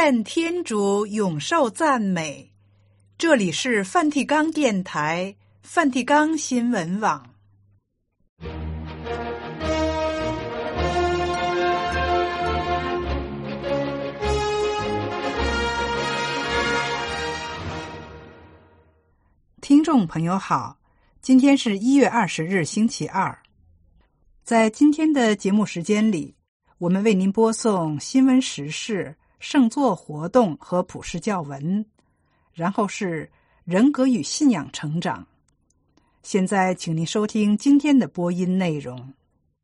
愿天主永受赞美。这里是梵蒂冈电台、梵蒂冈新闻网。听众朋友好，今天是1月20日星期二。在今天的节目时间里，我们为您播送新闻时事、圣座活动和普世教文，然后是人格与信仰成长。现在请您收听今天的播音内容。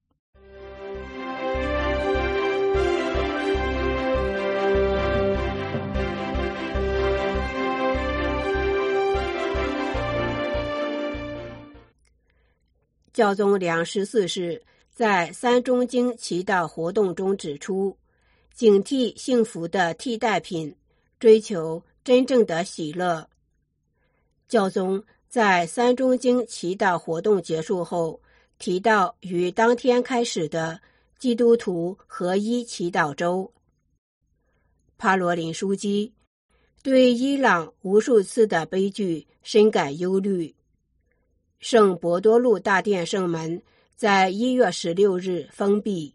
教宗良14世在三中经祈祷活动中指出，警惕幸福的替代品，追求真正的喜乐。教宗在三中经祈祷活动结束后，提到于当天开始的基督徒合一祈祷周。帕罗林枢机对伊朗无数次的悲剧深感忧虑。圣伯多禄大殿圣门在1月16日封闭。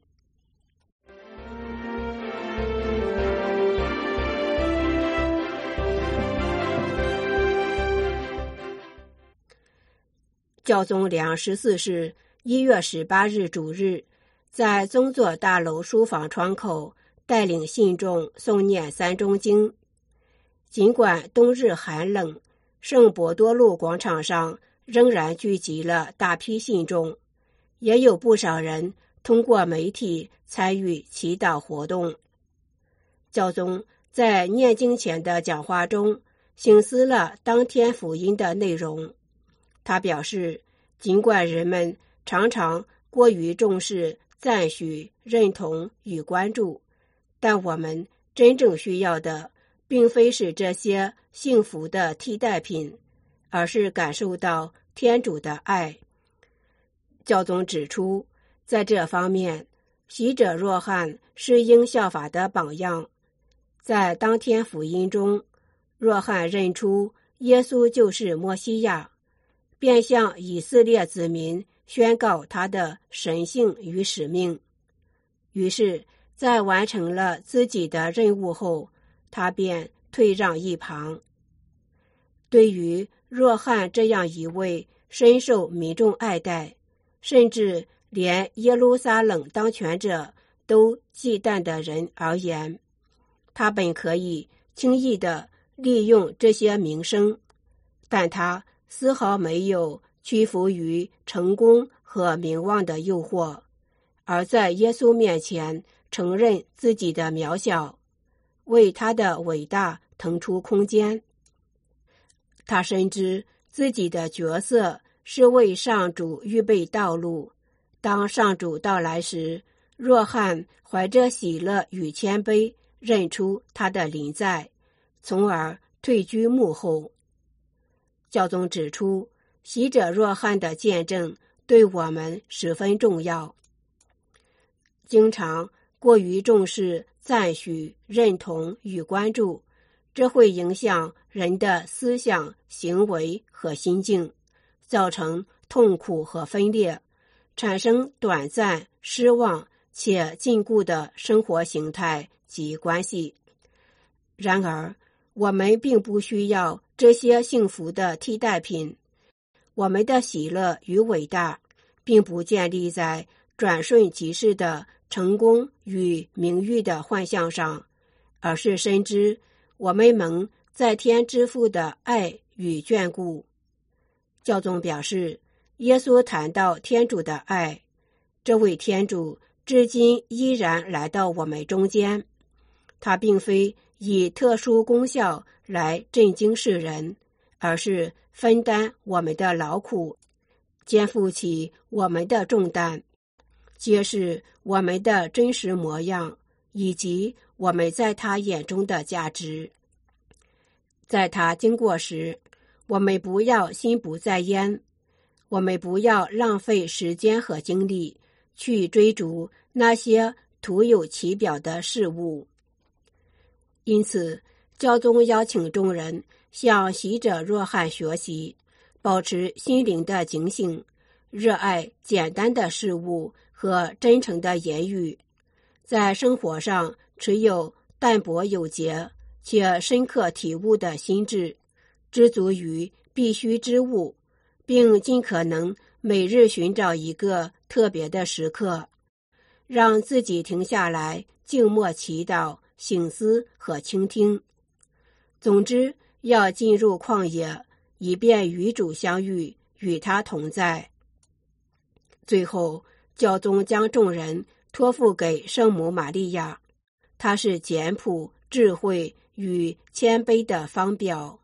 教宗良14世1月18日主日，在宗座大楼书房窗口带领信众诵念三中经。尽管冬日寒冷，圣伯多禄广场上仍然聚集了大批信众，也有不少人通过媒体参与祈祷活动。教宗在念经前的讲话中省思了当天福音的内容。他表示，尽管人们常常过于重视赞许、认同与关注，但我们真正需要的并非是这些幸福的替代品，而是感受到天主的爱。教宗指出，在这方面，洗者若翰是应效法的榜样。在当天福音中，若翰认出耶稣就是默西亚，便向以色列子民宣告他的神性与使命。于是，在完成了自己的任务后，他便退让一旁。对于若翰这样一位深受民众爱戴，甚至连耶路撒冷当权者都忌惮的人而言，他本可以轻易地利用这些名声，但他丝毫没有屈服于成功和名望的诱惑，而在耶稣面前承认自己的渺小，为他的伟大腾出空间。他深知自己的角色是为上主预备道路，当上主到来时，若翰怀着喜乐与谦卑认出他的临在，从而退居幕后。教宗指出，洗者若翰的见证对我们十分重要。经常过于重视赞许、认同与关注，这会影响人的思想、行为和心境，造成痛苦和分裂，产生短暂、失望且禁锢的生活形态及关系。然而，我们并不需要这些幸福的替代品。我们的喜乐与伟大，并不建立在转瞬即逝的成功与名誉的幻象上，而是深知我们蒙在天之父的爱与眷顾。教宗表示，耶稣谈到天主的爱，这位天主至今依然来到我们中间。他并非以特殊功效来震惊世人，而是分担我们的劳苦，肩负起我们的重担，揭示我们的真实模样，以及我们在他眼中的价值。在他经过时，我们不要心不在焉，我们不要浪费时间和精力去追逐那些徒有其表的事物。 因此，教宗邀请众人向习者若翰学习，保持心灵的警醒，热爱简单的事物和真诚的言语，在生活上持有淡泊有节且深刻体悟的心智，知足于必须之物，并尽可能每日寻找一个特别的时刻，让自己停下来静默祈祷、省思和倾听。总之，要进入旷野，以便与主相遇，与他同在。最后，教宗将众人托付给圣母玛利亚，她是简朴、智慧与谦卑的方表。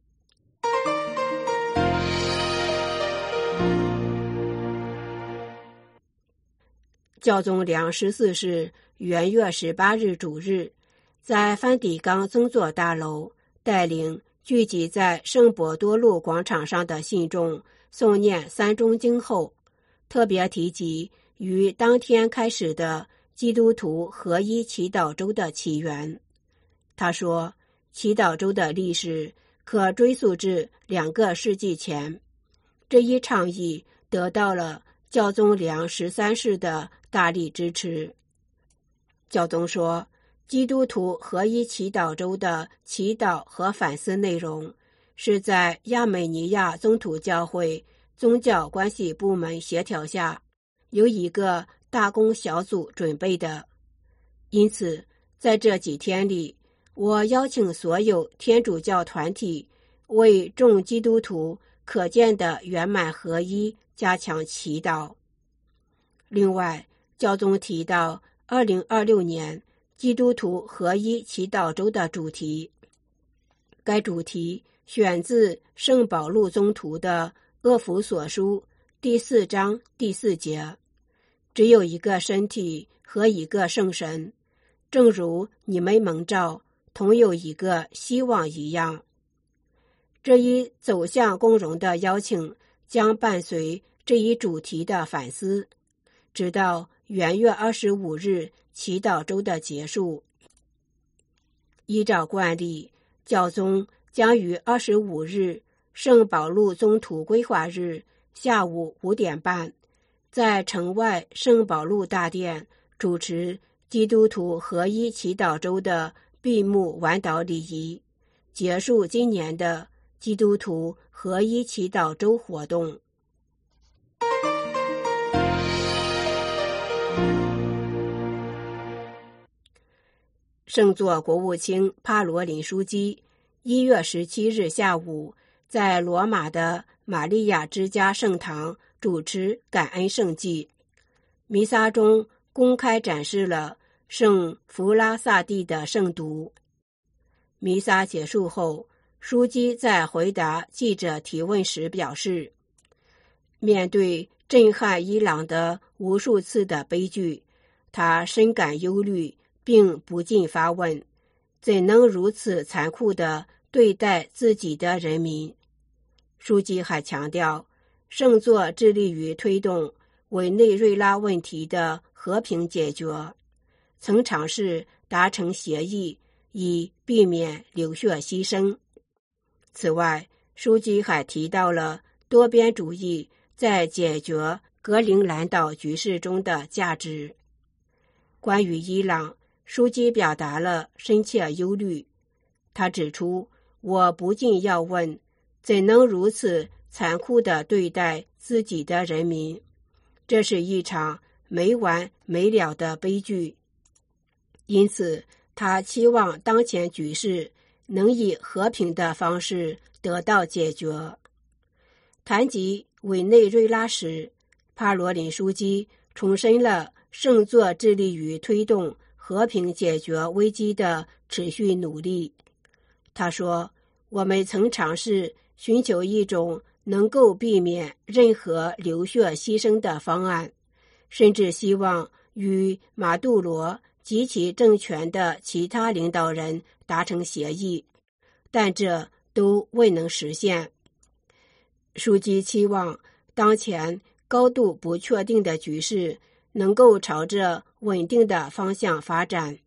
教宗良14世元月18日主日，在梵蒂冈宗座大楼带领聚集在圣伯多禄广场上的信众诵念三中经后，特别提及于当天开始的基督徒合一祈祷周的起源。他说，祈祷周的历史可追溯至2个世纪前，这一倡议得到了教宗良13世的大力支持。教宗说，基督徒合一祈祷周的祈祷和反思内容是在亚美尼亚宗徒教会宗教关系部门协调下，由一个大公小组准备的。因此，在这几天里，我邀请所有天主教团体为众基督徒可见的圆满合一加强祈祷。另外，教宗提到2026年基督徒合一祈祷周的主题，该主题选自圣保禄宗徒的厄弗所书第4章第4节，只有一个身体和一个圣神，正如你们蒙召同有一个希望一样。这一走向共融的邀请将伴随这一主题的反思，直到元月25日祈祷周的结束。依照惯例，教宗将于25日圣保禄宗徒规划日下午5点半，在城外圣保禄大殿主持基督徒合一祈祷周的闭幕晚祷礼仪，结束今年的基督徒合一祈祷周活动。圣座国务卿帕罗林枢机1月17日下午在罗马的玛利亚之家圣堂主持感恩圣祭，弥撒中公开展示了圣弗拉萨蒂的圣读。弥撒结束后，枢机在回答记者提问时表示，面对震撼伊朗的无数次的悲剧，他深感忧虑，并不禁发问，怎能如此残酷地对待自己的人民？枢机还强调，圣座致力于推动委内瑞拉问题的和平解决，曾尝试达成协议，以避免流血牺牲。此外，枢机还提到了多边主义在解决格陵兰岛局势中的价值。关于伊朗，枢机表达了深切忧虑。他指出，我不禁要问，怎能如此残酷地对待自己的人民？这是一场没完没了的悲剧。因此，他期望当前局势能以和平的方式得到解决。谈及委内瑞拉时，帕罗林枢机重申了圣座致力于推动和平解决危机的持续努力。他说，我们曾尝试寻求一种能够避免任何流血牺牲的方案，甚至希望与马杜罗及其政权的其他领导人达成协议，但这都未能实现。枢机期望当前高度不确定的局势能够朝着稳定的方向发展，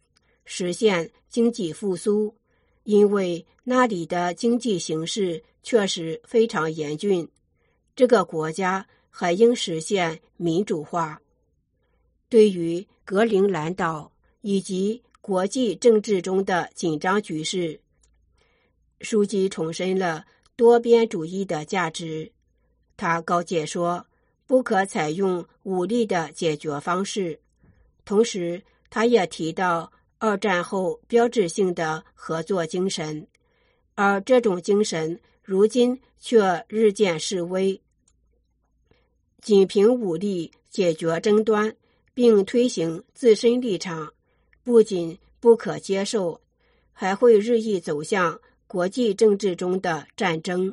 实现经济复苏，因为那里的经济形势确实非常严峻。这个国家还应实现民主化。对于格陵兰岛以及国际政治中的紧张局势，书记重申了多边主义的价值。他告诫说，不可采用武力的解决方式。同时，他也提到二战后标志性的合作精神，而这种精神如今却日渐式微。仅凭武力解决争端并推行自身立场，不仅不可接受，还会日益走向国际政治中的战争。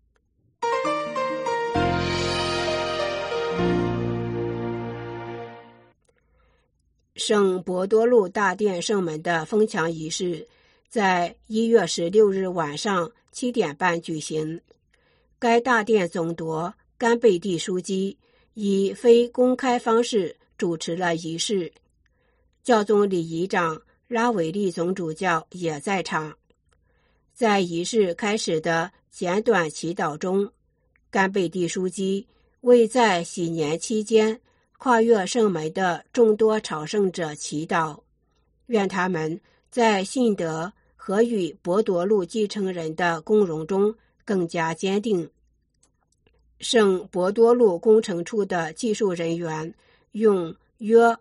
圣伯多禄大殿圣门的封墙仪式在1月16日晚上7点半举行。该大殿总铎甘贝蒂枢机以非公开方式主持了仪式，教宗礼仪长拉维利总主教也在场。在仪式开始的简短祈祷中，甘贝蒂枢机为在喜年期间跨越圣门的众多朝圣者祈祷，愿他们在信德和与伯多禄继承人的共荣中更加坚定。圣伯多禄工程处的技术人员用约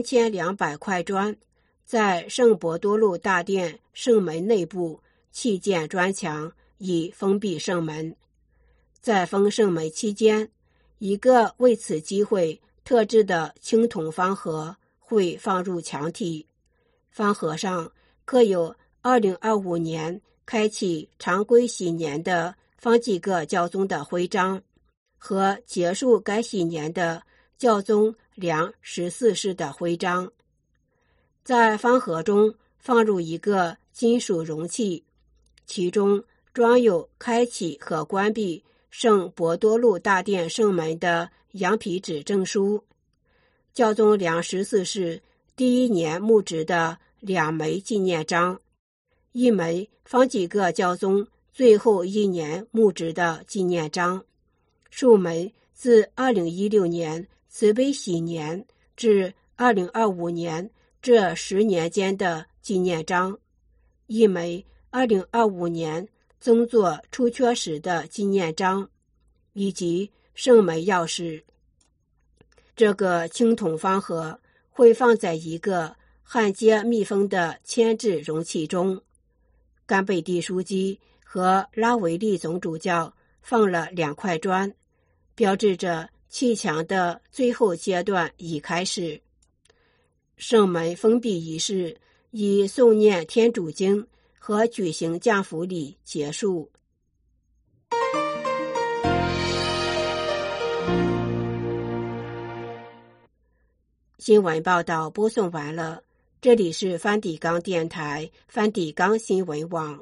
3200块砖在圣伯多禄大殿圣门内部砌建砖墙，以封闭圣门。在封圣门期间，一个为此机会特制的青铜方盒会放入墙体，方盒上刻有2025年开启常规喜年的方济各教宗的徽章和结束该喜年的教宗良14世的徽章。在方盒中放入一个金属容器，其中装有开启和关闭圣伯多禄大殿圣门的羊皮纸证书，教宗良14世第1年牧职的2枚纪念章，一枚方济各教宗最后1年牧职的纪念章，数枚自2016年慈悲喜年至2025年这10年间的纪念章，一枚2025年宗座出缺时的纪念章，以及圣门钥匙。这个青铜方盒会放在一个焊接密封的铅制容器中。甘贝蒂枢机和拉维利总主教放了2块砖，标志着砌墙的最后阶段已开始。圣门封闭仪式以诵念天主经和举行降福礼结束。新闻报道播送完了，这里是梵蒂冈电台梵蒂冈新闻网。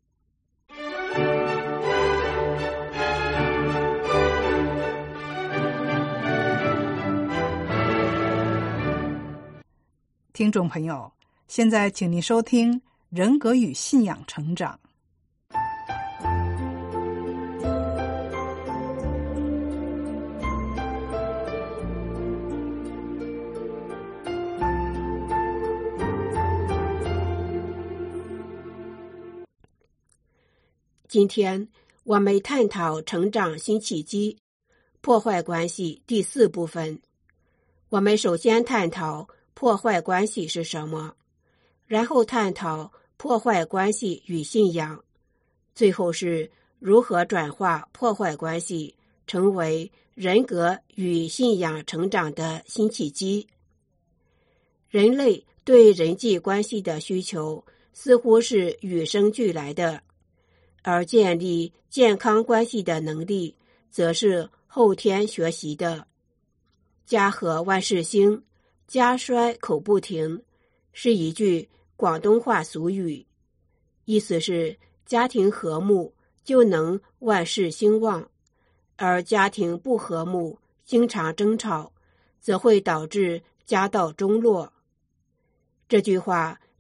听众朋友，现在请您收听人格与信仰成长。 今天我们探讨成长新契机，破坏关系第4部分。我们首先探讨破坏关系是什么，然后探讨破坏关系与信仰，最后是如何转化破坏关系成为人格与信仰成长的新契机。人类对人际关系的需求似乎是与生俱来的，而建立健康关系的能力则是后天学习的。家和万事兴，家衰口不停，是一句广东话俗语，意思是家庭和睦就能万事兴旺，而家庭不和睦，经常争吵，则会导致家道中落。这句话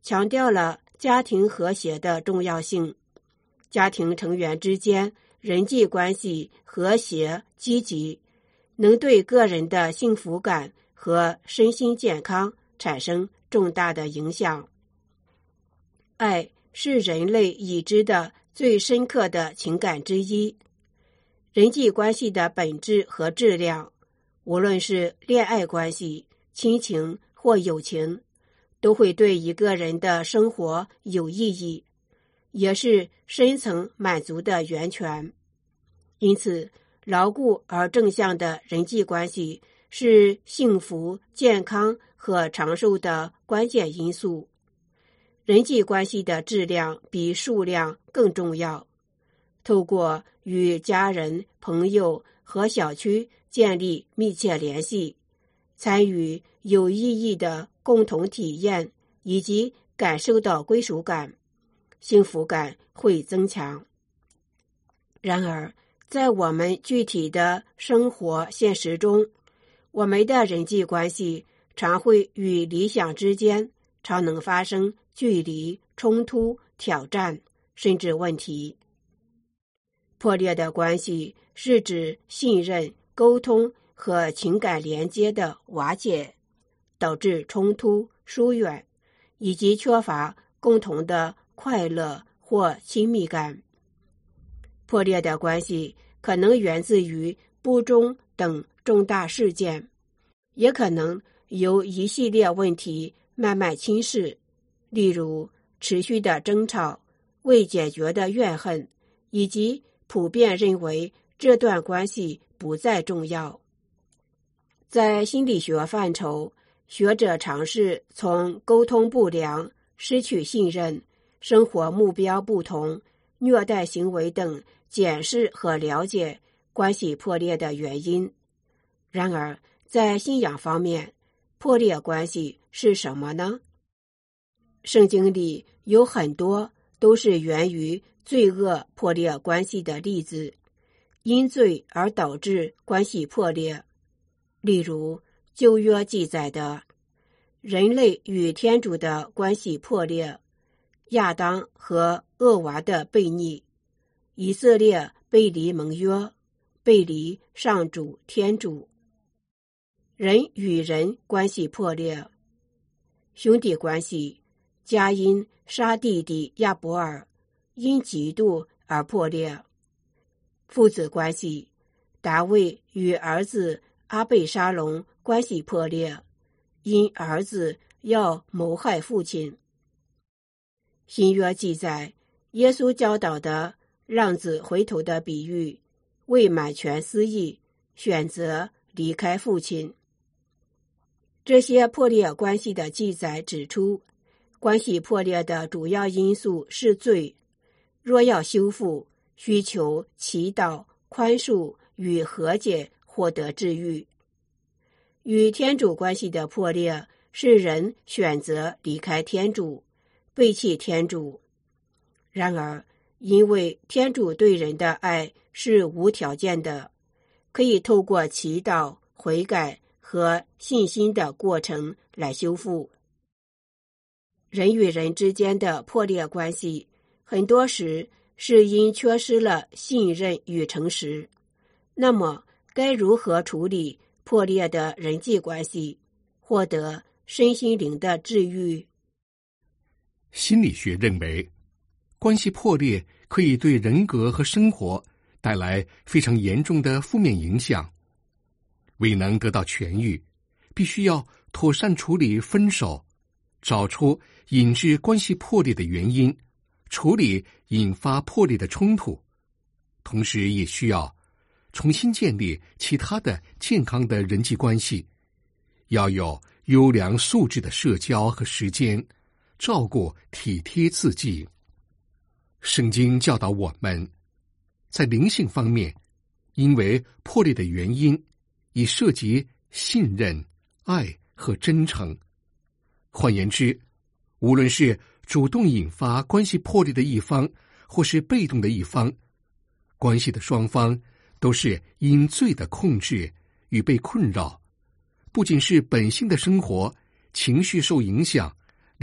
强调了家庭和谐的重要性。家庭成员之间人际关系和谐积极，能对个人的幸福感和身心健康产生重大的影响。爱是人类已知的最深刻的情感之一。人际关系的本质和质量，无论是恋爱关系、亲情或友情，都会对一个人的生活有意义，也是深层满足的源泉。因此，牢固而正向的人际关系是幸福、健康和长寿的关键因素。人际关系的质量比数量更重要。透过与家人、朋友和小区建立密切联系，参与有意义的共同体验，以及感受到归属感，幸福感会增强。然而，在我们具体的生活现实中，我们的人际关系常会与理想之间常能发生距离、冲突、挑战，甚至问题。破裂的关系是指信任、沟通和情感连接的瓦解，导致冲突、疏远，以及缺乏共同的快乐或亲密感。破裂的关系可能源自于不忠等重大事件，也可能由一系列问题慢慢侵蚀，例如持续的争吵、未解决的怨恨，以及普遍认为这段关系不再重要。在心理学范畴，学者尝试从沟通不良、失去信任、生活目标不同、虐待行为等检视和了解关系破裂的原因。然而，在信仰方面，破裂关系是什么呢？圣经里有很多都是源于罪恶破裂关系的例子，因罪而导致关系破裂。例如，旧约记载的人类与天主的关系破裂，亚当和厄娃的悖逆，以色列背离盟约，背离上主天主。人与人关系破裂，兄弟关系，加因杀弟弟亚伯尔，因嫉妒而破裂。父子关系，达卫与儿子阿贝沙龙关系破裂，因儿子要谋害父亲。新约记载，耶稣教导的浪子回头的比喻，为满全私意，选择离开父亲。这些破裂关系的记载指出，关系破裂的主要因素是罪，若要修复，需求祈祷、宽恕与和解获得治愈。与天主关系的破裂是人选择离开天主，背弃天主。然而，因为天主对人的爱是无条件的，可以透过祈祷、悔改和信心的过程来修复。人与人之间的破裂关系，很多时是因缺失了信任与诚实。那么，该如何处理破裂的人际关系，获得身心灵的治愈？ 心理学认为，关系破裂可以对人格和生活带来非常严重的负面影响。未能得到痊愈，必须要妥善处理分手，找出引致关系破裂的原因，处理引发破裂的冲突，同时也需要重新建立其他的健康的人际关系，要有优良素质的社交和时间，照顾体贴自己。圣经教导我们，在灵性方面，因为破裂的原因已涉及信任、爱和真诚。换言之，无论是主动引发关系破裂的一方，或是被动的一方，关系的双方都是因罪的控制与被困扰，不仅是本性的生活、情绪受影响，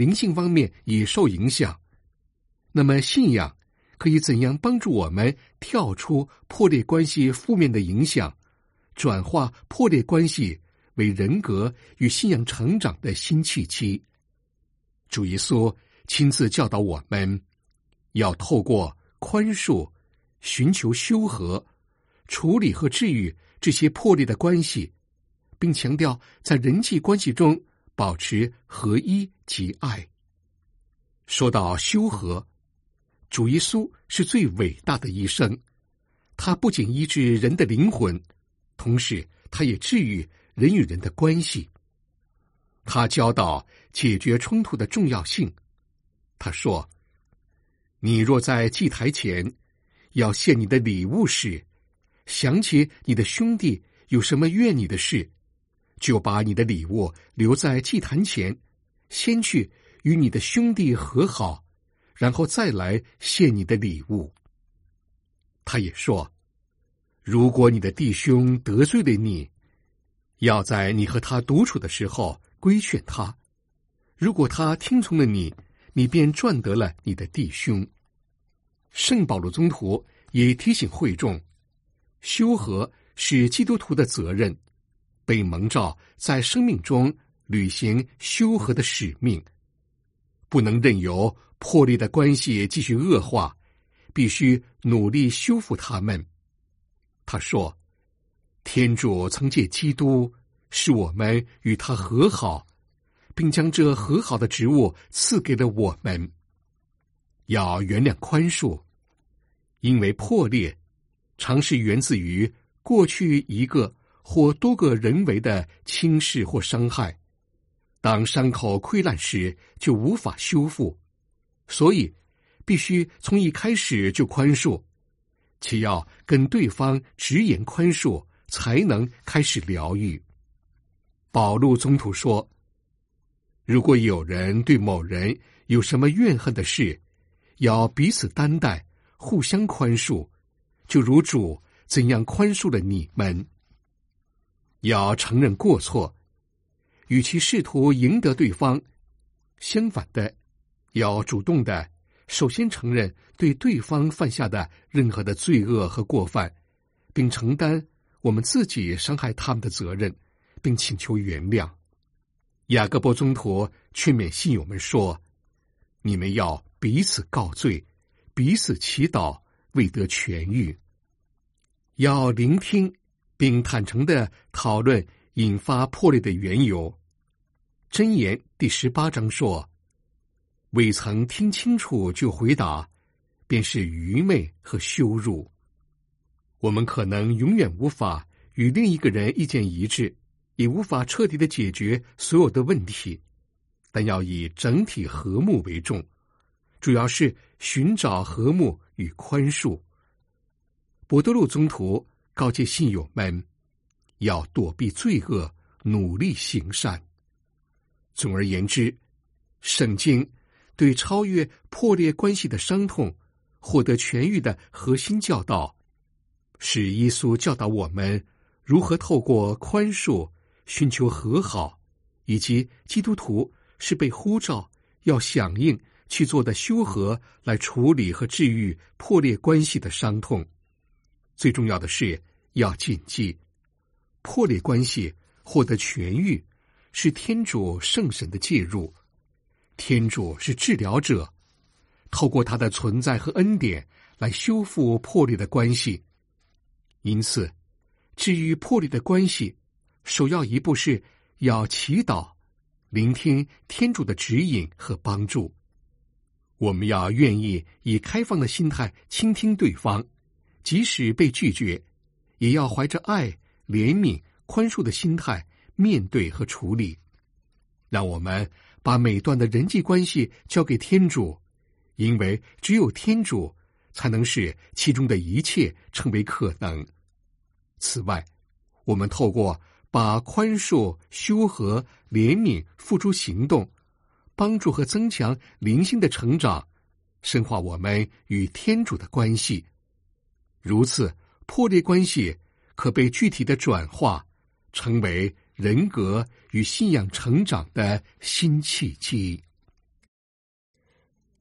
灵性方面也受影响。那么信仰可以怎样帮助我们跳出破裂关系负面的影响，转化破裂关系为人格与信仰成长的新契机？主耶稣亲自教导我们，要透过宽恕、寻求修和、处理和治愈这些破裂的关系，并强调在人际关系中保持合一及爱。说到修和，主耶稣是最伟大的医生，他不仅医治人的灵魂，同时他也治愈人与人的关系。他教导解决冲突的重要性。他说，你若在祭台前要献你的礼物时，想起你的兄弟有什么怨你的事，就把你的礼物留在祭坛前，先去与你的兄弟和好，然后再来献你的礼物。他也说，如果你的弟兄得罪了你，要在你和他独处的时候规劝他，如果他听从了你，你便赚得了你的弟兄。圣保罗宗徒也提醒会众，修和是基督徒的责任，被蒙召在生命中履行修和的使命，不能任由破裂的关系继续恶化，必须努力修复它们。他说，天主曾借基督使我们与他和好，并将这和好的职务赐给了我们。要原谅宽恕，因为破裂常是源自于过去一个或多个人为的轻视或伤害，当伤口溃烂时就无法修复，所以必须从一开始就宽恕，且要跟对方直言宽恕，才能开始疗愈。保禄宗徒说，如果有人对某人有什么怨恨的事，要彼此担待，互相宽恕，就如主怎样宽恕了你们。要承认过错，与其试图赢得对方，相反的，要主动的首先承认对对方犯下的任何的罪恶和过犯，并承担我们自己伤害他们的责任，并请求原谅。雅各伯宗徒劝勉信友们说，你们要彼此告罪，彼此祈祷，为得痊愈。要聆听并坦诚地讨论引发破裂的缘由。箴言第18章说，未曾听清楚就回答，便是愚昧和羞辱。我们可能永远无法与另一个人意见一致，也无法彻底地解决所有的问题，但要以整体和睦为重，主要是寻找和睦与宽恕。伯多禄宗徒告诫信友们，要躲避罪恶，努力行善。总而言之，圣经对超越破裂关系的伤痛、获得痊愈的核心教导，是耶稣教导我们如何透过宽恕寻求和好，以及基督徒是被呼召要响应去做的修和，来处理和治愈破裂关系的伤痛。最重要的是要谨记，破裂关系获得痊愈是天主圣神的介入，天主是治疗者，透过他的存在和恩典来修复破裂的关系。因此，治愈破裂的关系，首要一步是要祈祷，聆听天主的指引和帮助。我们要愿意以开放的心态倾听对方，即使被拒绝，也要怀着爱、怜悯、宽恕的心态面对和处理。让我们把每段的人际关系交给天主，因为只有天主才能使其中的一切成为可能。此外，我们透过把宽恕、修和、怜悯付诸行动，帮助和增强灵性的成长，深化我们与天主的关系。如此，破裂关系可被具体的转化，成为人格与信仰成长的新契机。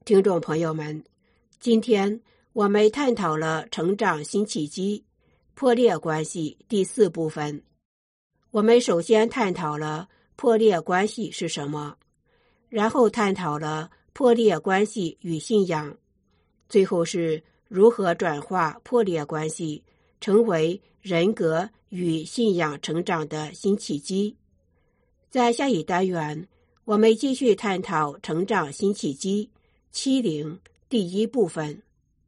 听众朋友们，今天我们探讨了成长新契机破裂关系第4部分。我们首先探讨了破裂关系是什么，然后探讨了破裂关系与信仰，最后是如何转化破裂关系成为人格与信仰成长的新契机。在下一单元，我们继续探讨成长新契机70第1部分。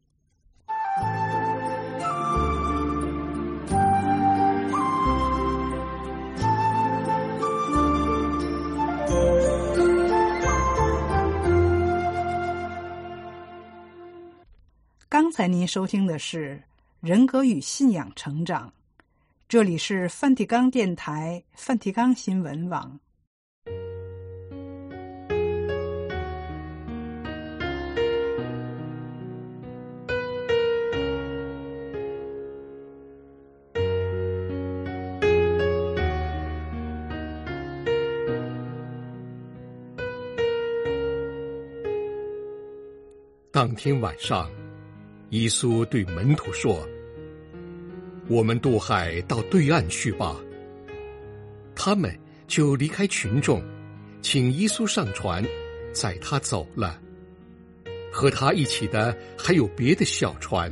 刚才您收听的是人格与信仰成长，这里是梵蒂冈电台梵蒂冈新闻网。 当天晚上，耶稣对门徒说：“我们渡海到对岸去吧。”他们就离开群众，请耶稣上船，载他走了。和他一起的还有别的小船。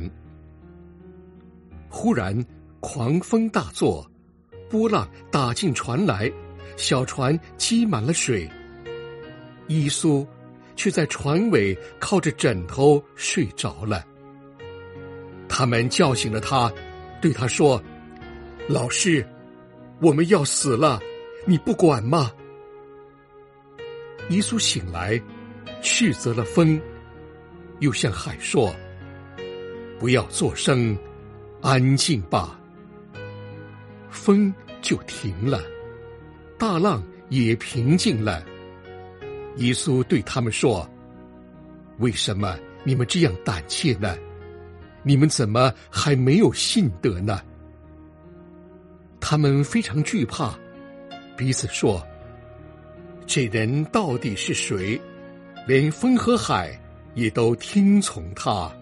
忽然狂风大作，波浪打进船来，小船积满了水。耶稣却在船尾靠着枕头睡着了。他们叫醒了他，对他说：“老师，我们要死了，你不管吗？”耶稣醒来，斥责了风，又向海说：“不要作声，安静吧。”风就停了，大浪也平静了。耶稣对他们说：“为什么你们这样胆怯呢？你们怎么还没有信德呢？”他们非常惧怕，彼此说：“这人到底是谁？连风和海也都听从他。”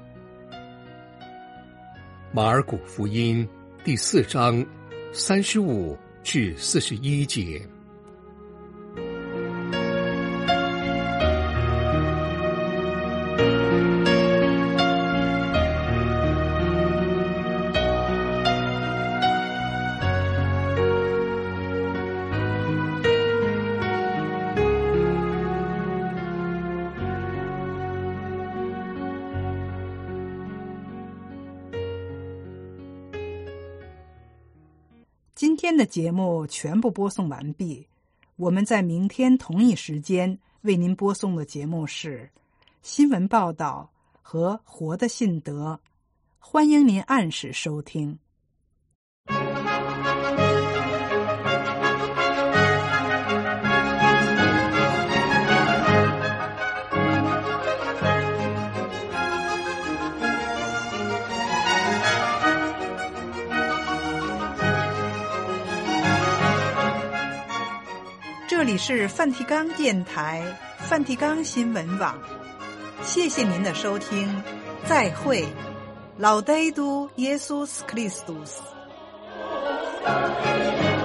马尔谷福音第4章35至41节。 今天的节目全部播送完毕，我们在明天同一时间为您播送的节目是新闻报道和活的信德，欢迎您按时收听。这里是梵蒂冈电台梵蒂冈新闻网，谢谢您的收听，再会。Laudetur Jesus Christus。